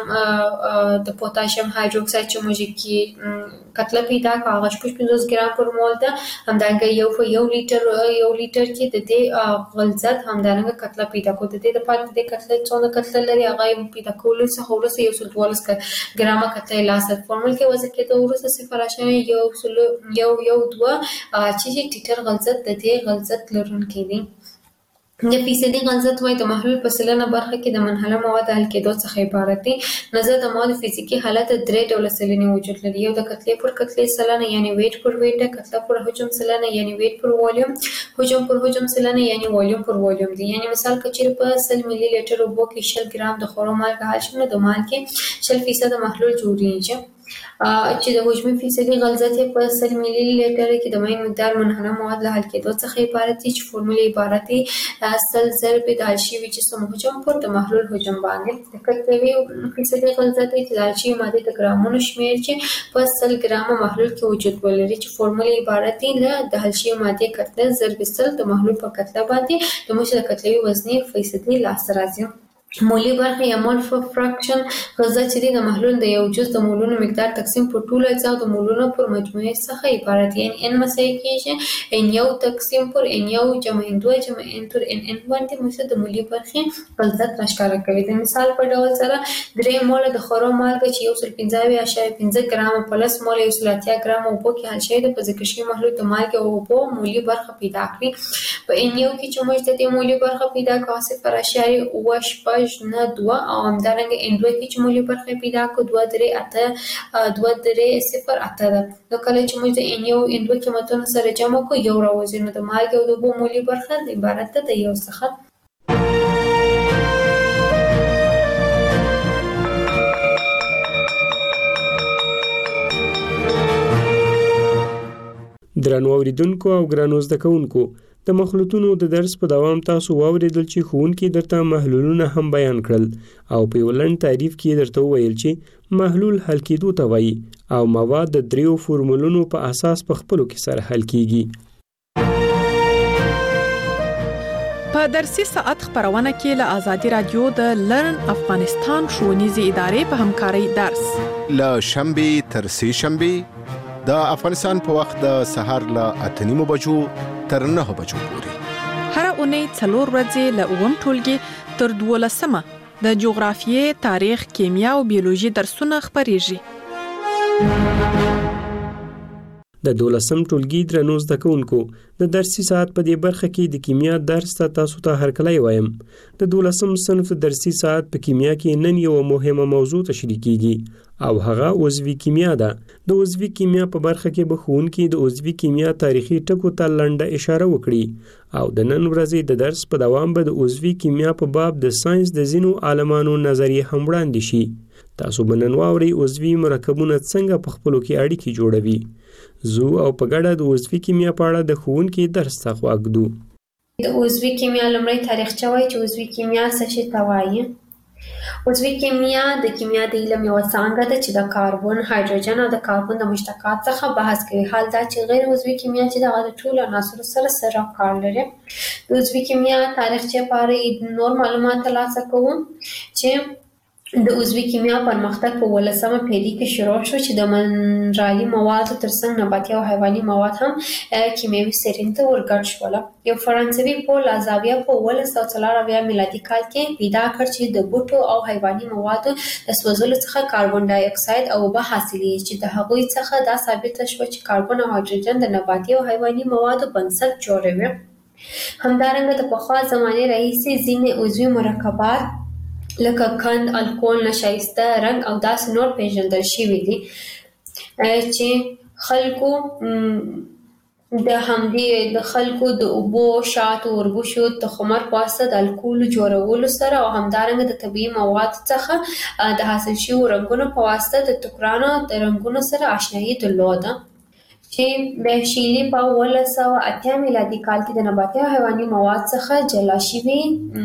پوتاشیم هایدروکساید چې موږ کې کتله پیدا کړه هغه 50 ګرام پر مول ده همدارنګه یو لیټر کې د دې غلظت همدارنګه کتله پیدا کړو. د دې لپاره د کتله څونه کتله لري هغه پیدا کولو څخه وروسته 12 ګرامه کتله لاسه فورمول کې وضع کېدو وروسته 0.1 چې ټیټر غلظت د دې غلظت لرونکی دی. د فیصدي غلظت وایي د محلول په سلنه برخه کې د منحله مواد حل کېدو څخه عبارت دی. نظر د مواد فزیکي حالت 3 ډوله سلنې وجود لري. یو د کتلې پر کتلې سلنه یعنی ویټ پر ویټ، کتله پر حجم سلنه یعنی ویټ پر والیوم، حجم پر حجم سلنه یعنی والیوم پر والیوم دی. یعنی مثال کچیر په 100 ملي لیټر اوبو کې 100 ګرام د خورو مالګه حل شي نو د مالګې 100% محلول جوړیږي. چې د حجمي فیصدي غلظت په 100 ملي لیټر کې د مایع مقدار منحنه مواد له حل کېدو څخه عبارت دي چې فورمول عبارت دی 100 ضرب د حل شوي جسم حجم پر د محلول حجم باندې. د کتلوي فیصدي غلظت چې د حل شوي مادې د ګرامونو شمېر چې په 100 ګرامه محلول کې وجود ولري چې فورمول عبارت دی د حل شوي مادې کتله ضرب 100 د محلول په کتله باندې د موږ د کتلوي وزني فیصدي لاسته راځي. مولی برخه یا مول فراکشن غلظت چې د محلول د یو جز د مولونو مقدار تقسیم پر ټولو اجزاو د مولونو پر مجموعه څخه عبارت یعنی ان مساوي کیږي ان یو تقسیم پر ان یو جمع ان 2 جمع ان تر ان باندې موږ د مولی برخه غلظت راښکاره کوي. د مثال په ډول سره 3 مول د خورو مالګه چې 115.5 ګرام پلس مول 180 ګرام اوبو کې حل شوی د په ذکر شوي محلول د مالګې او اوبو مولی برخه پیدا کړي. په ان یو کې چې موږ د دې مولی برخه پیدا کوو 0.8 نه 2 او همدارنګه اندو کې چې مولي برخه پیدا کو 2 3 8 2 3 0 8 ده نو کله چې موږ د یو اندو قیمتونو سره جمع کو یو راوځي نو د مالګې او د اوبو مولي برخه عبارت ده د یو څخه درنو اوریدونکو او ګرانو زده کوونکو د مخلوطونو د درس په دوام تاسو واوریدل چې ښوونکي درته محلولونه هم بیان کړل او په ولن تعریف کې درته ویل چې محلول حل کېدو ته وایي او مواد د دریو فورمولونو په اساس په خپلو کې سره حل کیږي. په درسي ساعت خبرونه کې له آزادي رادیو د لرن افغانستان ښوونیزې ادارې په همکارۍ درس له شنبه تر سه شنبه د افغانستان په وخت د سهار له 8:30 بجو تر 9 بجو پورې هر اونۍ 4 ورځې له اوم ټولګي تر 12مه د جغرافیې، تاریخ، کیمیا او بیولوژي درسونه خبريږي. د 12م ټولګي درنو زده کوونکو د درسي ساعت په دې برخه کې د کیمیا درس ته تاسو ته هرکلی وایم. د 12م صنف درسي ساعت په کیمیا کې نن یو مهمه موضوع تشریح کیږي او هغه عضوي کیمیا ده. د عضوي کیمیا په برخه کې به ښوونکي د عضوي کیمیا تاریخي ټکو ته لنډه اشاره وکړي او د نن ورځې د درس په دوام به د عضوي کیمیا په باب د ساينس د ځینو عالمانو نظریې هم وړاندې شي. تاسو به نن واورئ عضوي مرکبونه څنګه په خپلو کې اړیکې جوړوي. زو او په ګډه د عضوي کیمیا په اړه د ښوونکي درس ته غوږدو. د عضوي کیمیا لومړی تاریخچه وایي چې عضوي کیمیا څه شي ته وایي. عضوي کیمیا د کیمیا د علم یوه څانګه ده چې د کاربن، هایدروجن او د کاربن د مشتقات څخه بحث کوي. حال دا چې غیر عضوي کیمیا چې دغه د ټولو عناصرو سره کار لري. د عضوي کیمیا تاریخچه په اړه نور معلومات ترلاسه کوو چې د عضوي کیمیا پرمختګ په 18مه پیړۍ کې شروع شو چې د منرالي موادو ترڅنګ نباتي او حیواني مواد هم کیمیاوي سرین ته ورګډ شول. یو فرانسوي پول لازاویه په 1904 میلادي کال کې پیدا کړ چې د بوټو او حیواني موادو د سوځولو څخه کاربن ډای اکساید او اوبه حاصلېږي چې د هغوی څخه دا ثابته شوه چې کاربن او هایدروجن د نباتي او حیواني موادو بنسټ جوړوي. همدارنګه د پخوا زمانې راهیسې ځینې عضوي مرکبات لکه قند، الکول، نشایسته، رنګ او داسې نور پیژندل شوي دي چې خلکو د اوبو، شاتو، وربشو، تخمر په واسطه د الکول جوړولو سره او همدارنګه د طبیعي موادو څخه د حاصل شویو رنګونو په واسطه د ټوکرانو د رنګونو سره آشنایي درلوده چې د شیلي په 1980 میلادي کال کې د نباتي او حیواني مواد څخه جلا شوي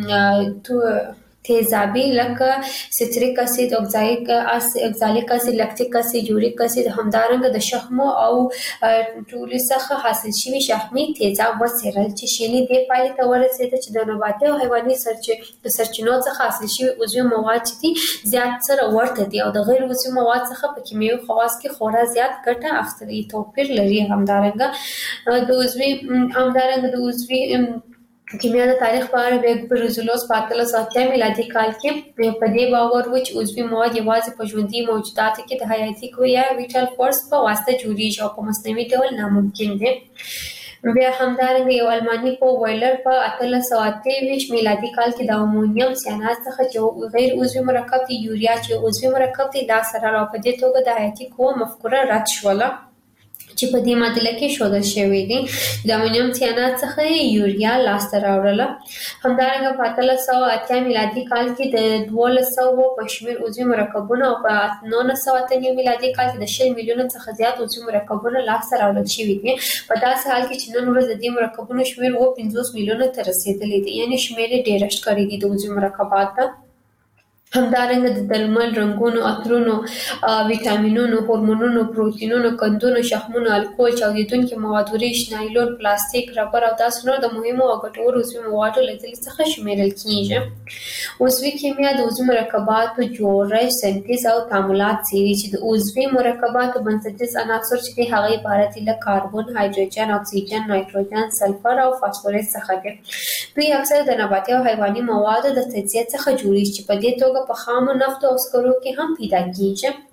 تیزابي لکه سیتریک اسید، اکزالیک اسید، لکتیک اسید، یوریک اسید، همدارنګه د شحمو او ټولو څخه حاصل شوي شحمي تیزاب وڅېړل چې شیلي دې پایلې ته ورسېده چې د نباتي او حیواني سرچینو څخه حاصل شوي عضوي مواد چې دي زیات سره ورته دي او د غیر عضوي مواد څخه په کیمیاوي خواص کې خورا زیات ګټه اخیستلي توپیر لري. همدارنګه د عضوي کیمیا د تاریخ په اړه بیګبرزولوس په 1880 میلادي کال کې په دې باور و چې عضوي مواد یوازې په ژوندي موجوداتو کې د حیاتي قوې یا ویټل فورس په واسطه جوړیږي او په مصنوعي ډول ناممکن دي. بیا همدارنګه یو الماني په ویلر په 1828 میلادي کال کې د امونیم سیانات څخه چې غیر عضوي مرکب دی یوریا چې عضوي مرکب دی لاس سره را په دې توګه د حیاتي قوې مفکوره رد شوله چې په دې معادله کې ښودل شوی دی د امونیم سیانات څخه یوریا لاسته راوړله. همدارنګه په 1880 میلادي کال کې د 1200 په شمېر عضوي مرکبونه او په 1908 میلادي کال کې د 10 میلیونو څخه زیات عضوي مرکبونه لاسته راوړل شوي دي. په داسې حال کې چې نن ورځ د دې مرکبونو شمېر 50 میلیونو ته رسېدلی دی، یعنې شمېر یې ډېرښت کړی دی د عضوي مرکباتو. همدارنګه د درمل، رنګونو، عطرونو، ویټامینونو، هورمونونو، پروتینونو، قندونو، شحمونو، الکول، چاودیدونکي مواد، وریښ، نایلون، پلاستیک، ربر او داسې نور د مهمو او ګټورو عضوي موادو له ډلې څخه شمیرل کیږي. عضوي کیمیا د عضوي مرکباتو جوړښت، سنتیز او تعاملات څېړي چې د عضوي مرکباتو بنسټیز عناصر چې دي هغه عبارت دي له کاربن، هایدروجن، اکسیجن، نایتروجن، سلفر او فاسفورس څخه دي. دوی اکثر د نباتي او حیواني موادو د تجزیه څخه جوړیږي چې په دې توګه په خامو نفتو او سکرو کې هم پیدا کیږي.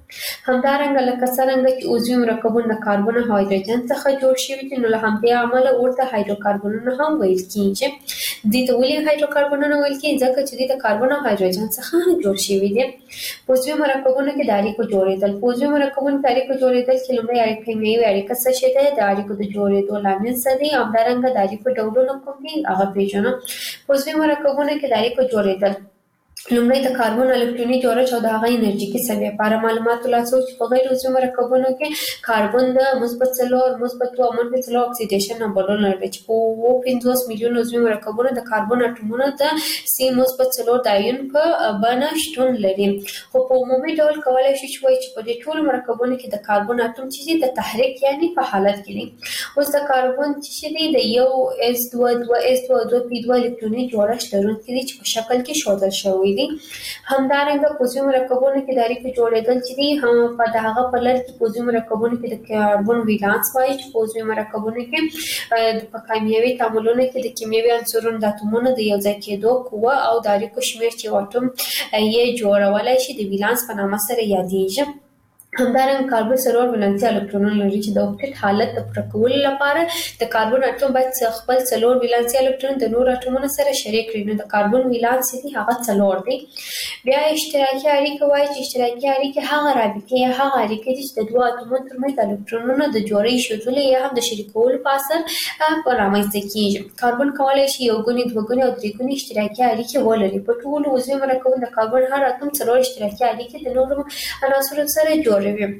همدارنګه لکه څنګه چې عضوي مرکبونه د کاربن او هایدروجن څخه جوړ شوي دي نو له همدې امله ورته هایدروکاربنونه هم ویل کیږي. دې ته ولې هایدروکاربنونه ویل کیږي؟ ځکه چې د کاربن او هایدروجن څخه جوړ شوي دي. په عضوي مرکبونو کې د اړیکو جوړېدل په عضوي مرکبونو کې اړیکو جوړېدل کې لومړی کیمیاوي اړیکه څه شی ده، د اړیکو د جوړېدو لامل څه دی، همدارنګه د اړیکو ډولونه کوم دي هغه پیژنو. په عضوي مرکبونو کې د اړیکو جوړېدل لومړی د کاربن الکتروني جوړښت او د هغه انرژیکي سویې لپاره معلومات ترلاسه چې په غیر عضوي مرکبونو کې کاربن د مثبت 4 مثبت 2 منفي 4 اکسیډیشن نمبرونه لري چې په 50 میلیون عضوي مرکبونو د کاربن اټومونو د C مثبت 4 د آیون په بڼه شتون لري. خو په عمومي ډول کولای شي چې وایي چې په دې ټولو مرکبونو کې د کاربن اټوم چې د تحریک یعنی په حالت کې دي. اوس د کاربن چې دی د یو S2 2 P2 الکتروني جوړښت لرونکي دي چې په شکل کې ښودل شوی دي. همدارنګه په عضوي مرکبونو کې د اړیکو جوړېدل چې دي هم په دغه په لړ کې په عضوي مرکبونو کې د کاربن ولانس وایي چې په عضوي مرکبونو کې په کیمیاوي تعاملونو کې د کیمیاوي عنصرونو د اتومونو د یوځای کېدو قوه او د اړیکو شمېر چې اټوم یې جوړولای شي د ولانس په نامه سره یادېږي. همدارنګه کاربن 4 ولانسي الکترونونه لري چې د اوکټیت حالت د پوره کولو لپاره د کاربن اټوم باید خپل 4 ولانسي الکترون د نور اټومونو سره شریک کړي. نو د کاربن ولانس دی هغه 4 دی. بیا اشتراکي اړیکه وایي چې اشتراکي اړیکه هغه رابطه یا هغه اړیکه دي چې د دوه اټومونو ترمنځ د الکترونونو د جوړې شدول یا هم د شریکولو په اثر رامنځته کیږي. کاربن کولای شي یو ګونی، دوه ګونی او درې ګونی اشتراکي اړیکې ولري. په ټولو عضوي مرکبونو د کاربن هر اتوم 4 اشتراکي اړیکې د نورو عناصرو سره جوړوي.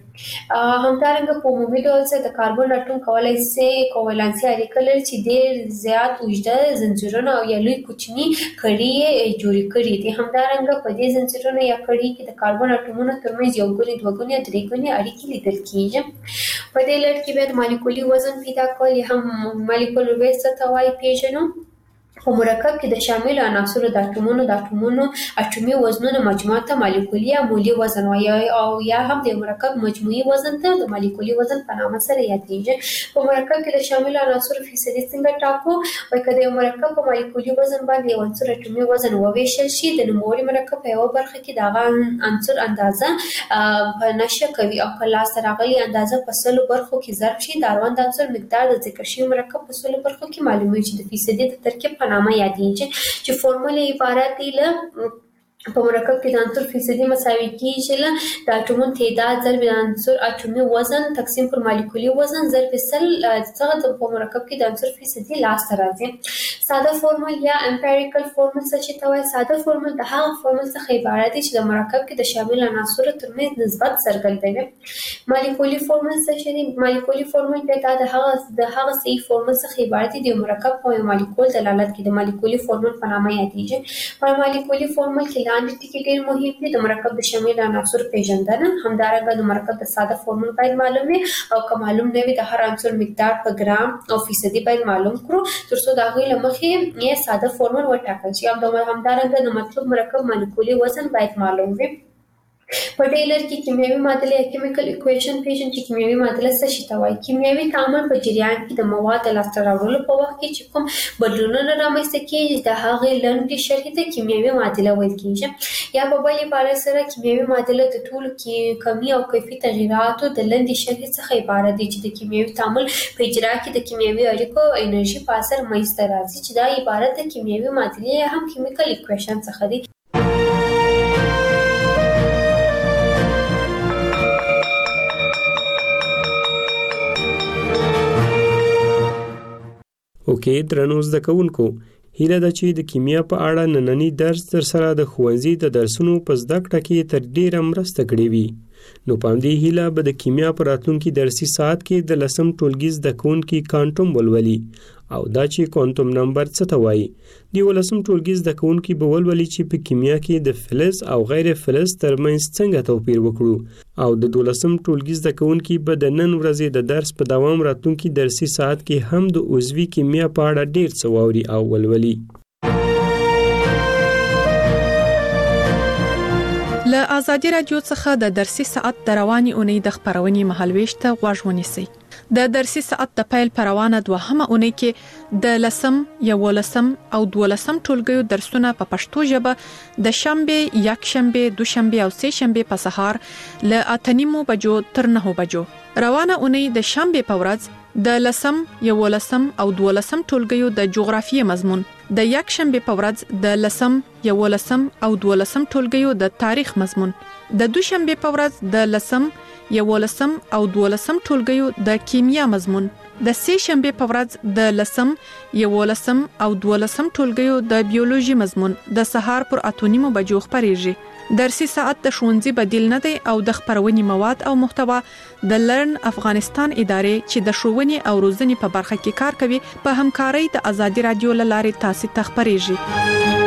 همدارنګه په عمومي ډول د کاربن اټوم کولای شي کوولانسي اړیکه لري چې ډېر زیات اوږده زنجیرونه او یا لوی کوچني کړي جوړ کړي دي. همدارنګه په دې زنجیرونو یا کړي کې د کاربن اټومونو ترمنځ یو ګونی، دوه ګونی او درې ګونی اړیکې لیدل کیږي. په دې لړ کې بیا د مالیکولي وزن پیدا کول یا هم مالیکولر ویټ څه ته وایي پیژنو. په مرکب کې د شامل عناصرو د اټومونو اټومي وزنونو مجموعه ته مالیکولي یا مولي وزن وایي او یا هم د مرکب مجموعي وزن ته د مالیکولي وزن په نامه سره یادېږي. په مرکب کې د شامل عناصرو فیصدي څنګه ټاکو؟ وایي که د یو مرکب په مالیکولي وزن باندې یو عنصر اټومي وزن وویشل شي د نوموړي مرکب په یوه برخه کې د هغه عنصر اندازه په نشه کوي او په لاسته راغلي اندازه په 100 برخو کې ضرب شي د اړوند عنصر مقدار د ذکر شوي مرکب په 100 برخو کې معلومیږي چې د فیصدي د ترکیب په نامه یادېږي چې فورمول عبارت دی له په مرکب کې د عنصر فیصدي مساوي کیږي له د اټومونو تعداد ضرب د عنصر اټومي وزن تقسیم پر مالیکولي وزن ضرب 100 څخه په مرکب کې د عنصر فیصدي لاسته راځي. ساده فورمول یا امپیریکل فورمول څه ته وایي؟ ساده فورمول د هغه فورمول څخه عبارت دی چې د مرکب کې د شامل عناصرو ترمنځ نسبت څرګندوي. مالیکولي فورمول څه دی؟ مالیکولي فورمول د هغه صحیح فورمول څخه عبارت دی د مرکب په مالیکول دلالت کوي. د مالیکولي فورمول په نامه یادېږي. په مالیکولي فورمول کې لاندې ټکي ډېر مهم دي. د مرکب د شامل عناصرو پیژندنه، همدارنګه د مرکب د ساده فورمول باید معلوم وي او که معلوم نه وي د هر عنصر مقدار په ګرام او فیصدي باید معلوم کړو ترڅو د هغوی له مخې یې ساده فورمول وټاکل شي. همدارنګه د مطلوب مرکب مالیکولي وزن باید معلوم وي. په دې لړ کې کیمیاوي معادله یا کیمیکل ایکویشن پیژنو چې کیمیاوي معادله څه شي ته وایي؟ کیمیاوي تعامل په جریان کې د مواد د لاسته راوړلو په وخت کې چې کوم بدلونونه رامنځته کېږي د هغې لنډې شرحې ته کیمیاوي معادله ویل کېږي. یا په بل عبارت سره کیمیاوي معادله د ټولو کمي او کیفي تغیراتو د لنډې شرحې څخه عبارت دی چې د کیمیاوي تعامل په اجرا کې د کیمیاوي اړیکو انرژي په اثر منځته راځي چې دا عبارت د کیمیاوي معادلې یا هم کیمیکل ایکویشن څخه دی. اوکې درنو زده کوونکو، هیله ده چې د کیمیا په اړه نننی درس در سره د ښوونځي د درسونو په زده کړه کې تر ډیره مرسته کړې وي. نو په همدې هیله به د کیمیا په راتلونکي درسي ساعت کې د 10م ټولګي زده کوونکي کوانټم ولولي او دا چې کوانټم نمبر څه ته وایي. د 11م ټولګي زده کوونکي به ولولي چې په کیمیا کې د فلز او غیر فلز ترمنځ څنګه توپیر وکړو او د 12م ټولګي زده کوونکي به د نن ورځې د درس په دوام راتلونکي درسي ساعت کې هم د عضوي کیمیا په اړه ډیر څه واوري او ولولي. له آزادي رادیو څخه د درسي ساعت د رواني اونۍ د خبرونې مهالويش ته غوږ ونیسئ. د درسي ساعت د پیل پروانه دوهمه اونۍ کې د لسم، یولسم او دولسم ټولګیو درسونه په پښتو ژبه د شنبه، یکشنبه، دوشنبه او سه شنبه په سهار ل 8:30 بجو تر 9 بجو. روانه اونۍ د شنبه په ورځ د لسم، یولسم او دولسم ټولګیو د جغرافیې مضمون، د یکشنبه په ورځ د لسم، یولسم او دولسم ټولګیو د تاریخ مضمون، د دوشنبه په ورځ د لسم، یولسم او دولسم ټولګیو د کیمیا مضمون، د سه شنبه په ورځ د لسم، یولسم او دولسم ټولګیو د بیولوژي مضمون د سهار پر 8:30 بجو خبريږي. درسي ساعت د ښوونځي بدیل نه دی او د خبرونې مواد او محتوا د لرن افغانستان ادارې چې د ښوونې او روزنې په برخه کې کار کوي په همکارۍ د ازادي رادیو لارې تاسو ته خبريږي.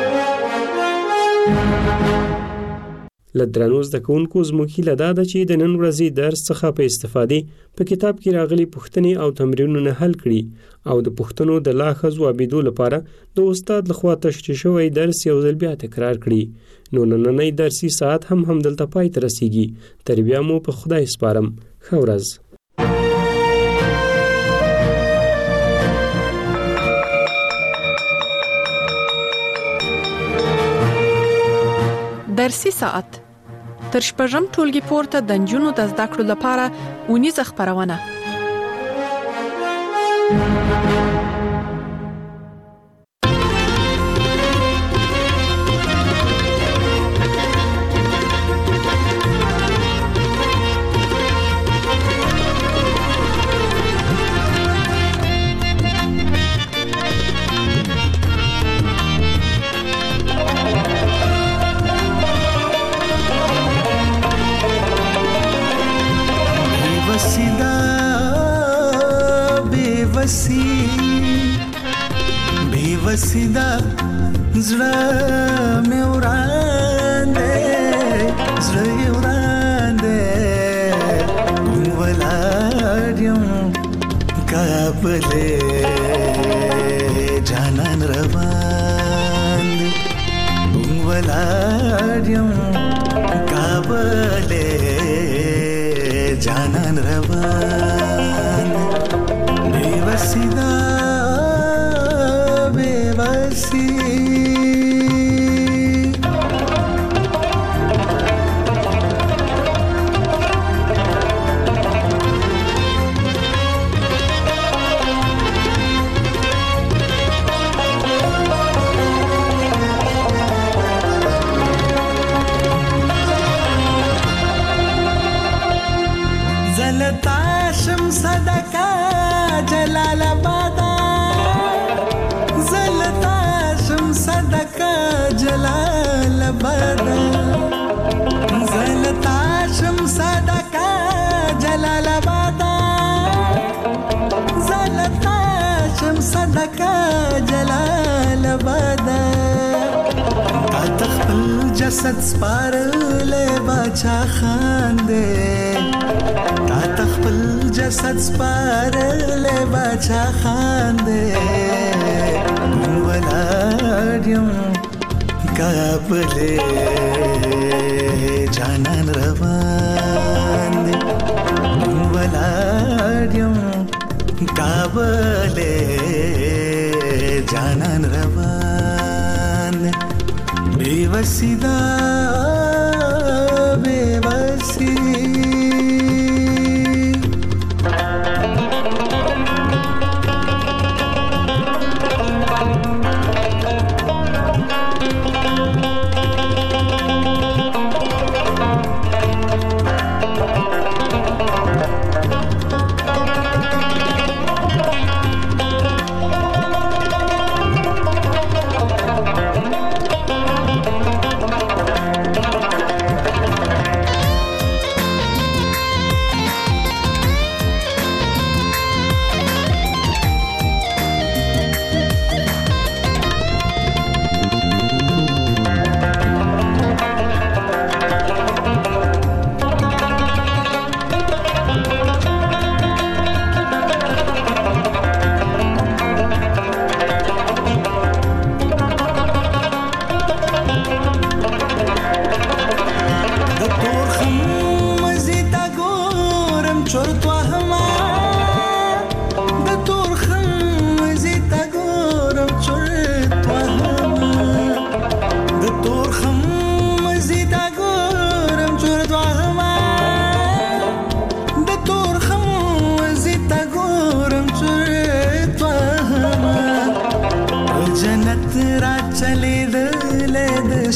لدرانو زده کوونکو زموږ هیله ده چې د نن ورځې درس څخه په استفادې په کتاب کې راغلي پوښتنې او تمرینونه حل کړي او د پوښتنو د لا ښه ځوابېدو لپاره د استاد لخوا تشریح شوی درس یو ځل بیا تکرار کړي. نو نننی درسي ساعت هم دلته پای ته رسیږي. تر بیا مو په خدای سپارم. ښه ورځ. درسي ساعت تر شپږم ټولګي پورته د نجونو د زده کړو لپاره اونیزه خبرونه. बेवसीदा زړه مې وراندې ولادیم کابلې جانان روان ولادیم کابلې جانان روان बेवसीदा زلتاشم صدقه جلالآباد صدقه جلالآباد زلتاشم صدقه جلالآباد زلتاشم صدقه جلالآباد تا تخپل جسد سپارلې باچا خان دې تا تخپل جسد سپارلې باچا خان دې ولادیم کابلې جانان روان دی ولادیم کابلې جانان روان دی बेवसीदा बेवसी چرت وهما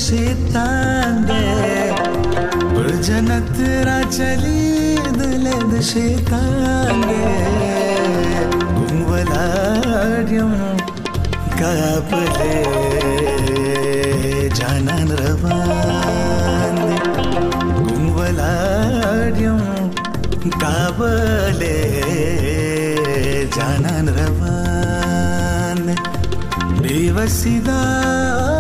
شیطان دے پر جنت را چلی دل د شیطان دے گم ولاړم کابلې جانان روان دے گم ولاړم کابلې جانان روان بے وسیدا